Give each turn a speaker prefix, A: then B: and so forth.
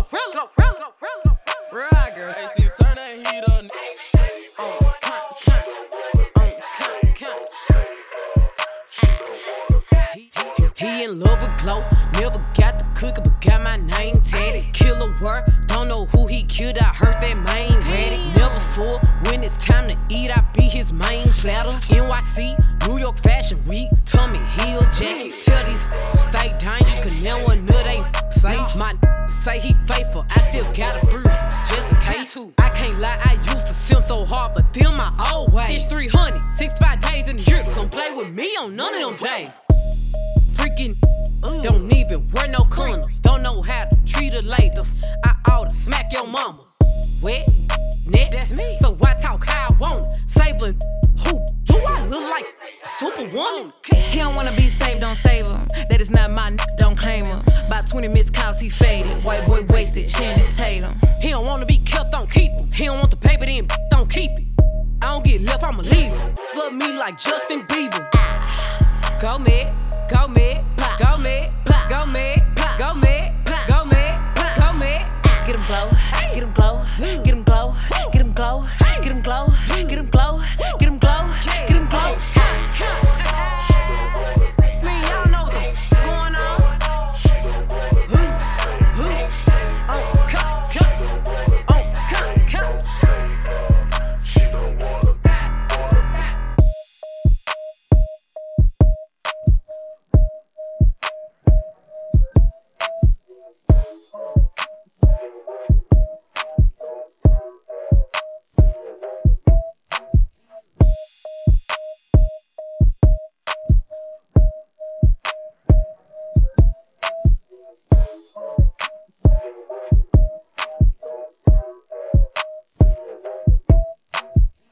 A: Glorilla.
B: Real hot girl. Hey, see, turn that heat up.
A: He in love with Glow, never got the cookie but got my name tatted. Killer work, don't know who he killed, I heard that main ready. Never full, when it's time to eat, I be his main platter. NYC, New York Fashion Week, Tommy Hill jacket. Tell these to stay dangerous, cause now one nut ain't safe. My say he faithful, I still got a free just in case. I can't lie, I used to sim so hard, but them my old ways. It's 365 days in the year, come play with me on none of them days. Freaking, don't even wear no condoms. Don't know how to treat a lady. I oughta smack your mama. Wet, net, that's me. So I talk how I want it. Save a who? Do I look like a superwoman?
C: He don't wanna be saved, don't save him. That is not my don't claim him. About 20 missed calls, he faded. White boy wasted, Channing Tatum.
A: He don't wanna be kept, don't keep him. He don't want the paper, then don't keep it. I don't get left, I'ma leave him. Love me like Justin Bieber. Go mad. Go mad, go mad, go mad, go mad, go mad, go mad.
C: Get him blow, get him blow.